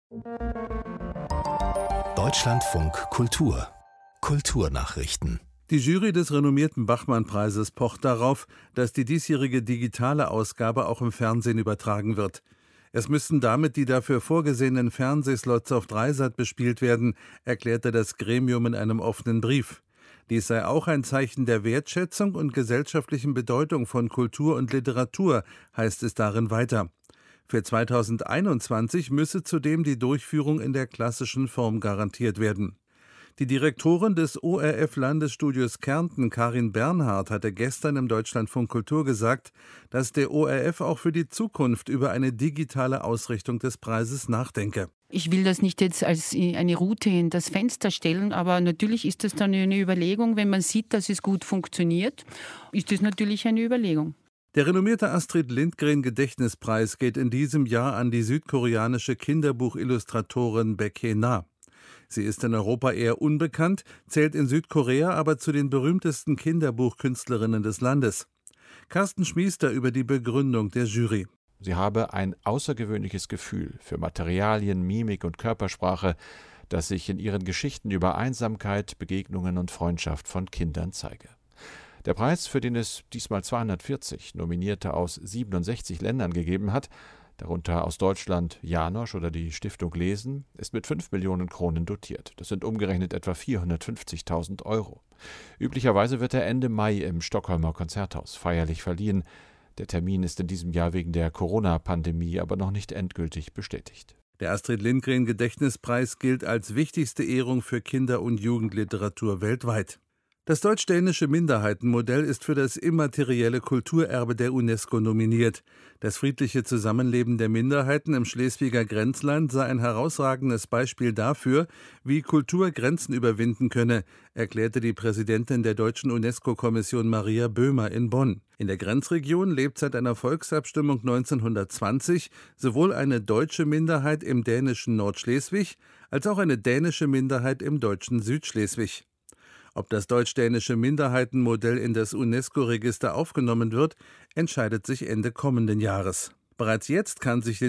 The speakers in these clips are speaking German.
Deutschlandfunk Kultur Kulturnachrichten. Die Jury des renommierten Bachmann-Preises pocht darauf, dass die diesjährige digitale Ausgabe auch im Fernsehen übertragen wird. Es müssten damit die dafür vorgesehenen Fernsehslots auf Dreisat bespielt werden, erklärte das Gremium in einem offenen Brief. Dies sei auch ein Zeichen der Wertschätzung und gesellschaftlichen Bedeutung von Kultur und Literatur, heißt es darin weiter. Für 2021 müsse zudem die Durchführung in der klassischen Form garantiert werden. Die Direktorin des ORF-Landesstudios Kärnten, Karin Bernhard, hatte gestern im Deutschlandfunk Kultur gesagt, dass der ORF auch für die Zukunft über eine digitale Ausrichtung des Preises nachdenke. Ich will das nicht jetzt als eine Route in das Fenster stellen, aber natürlich ist das dann eine Überlegung. Wenn man sieht, dass es gut funktioniert, ist das natürlich eine Überlegung. Der renommierte Astrid Lindgren-Gedächtnispreis geht in diesem Jahr an die südkoreanische Kinderbuchillustratorin Baek Na. Sie ist in Europa eher unbekannt, zählt in Südkorea aber zu den berühmtesten Kinderbuchkünstlerinnen des Landes. Carsten Schmiester über die Begründung der Jury. Sie habe ein außergewöhnliches Gefühl für Materialien, Mimik und Körpersprache, das sich in ihren Geschichten über Einsamkeit, Begegnungen und Freundschaft von Kindern zeige. Der Preis, für den es diesmal 240 Nominierte aus 67 Ländern gegeben hat, darunter aus Deutschland Janosch oder die Stiftung Lesen, ist mit 5 Millionen Kronen dotiert. Das sind umgerechnet etwa 450.000 Euro. Üblicherweise wird er Ende Mai im Stockholmer Konzerthaus feierlich verliehen. Der Termin ist in diesem Jahr wegen der Corona-Pandemie aber noch nicht endgültig bestätigt. Der Astrid Lindgren-Gedächtnispreis gilt als wichtigste Ehrung für Kinder- und Jugendliteratur weltweit. Das deutsch-dänische Minderheitenmodell ist für das immaterielle Kulturerbe der UNESCO nominiert. Das friedliche Zusammenleben der Minderheiten im Schleswiger Grenzland sei ein herausragendes Beispiel dafür, wie Kultur Grenzen überwinden könne, erklärte die Präsidentin der deutschen UNESCO-Kommission Maria Böhmer in Bonn. In der Grenzregion lebt seit einer Volksabstimmung 1920 sowohl eine deutsche Minderheit im dänischen Nordschleswig als auch eine dänische Minderheit im deutschen Südschleswig. Ob das deutsch-dänische Minderheitenmodell in das UNESCO-Register aufgenommen wird, entscheidet sich Ende kommenden Jahres. Bereits jetzt kann sich die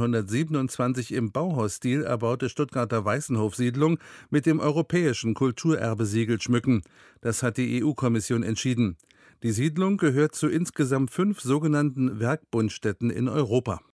1927 im Bauhausstil erbaute Stuttgarter Weißenhof-Siedlung mit dem europäischen Kulturerbesiegel schmücken. Das hat die EU-Kommission entschieden. Die Siedlung gehört zu insgesamt 5 sogenannten Werkbundstätten in Europa.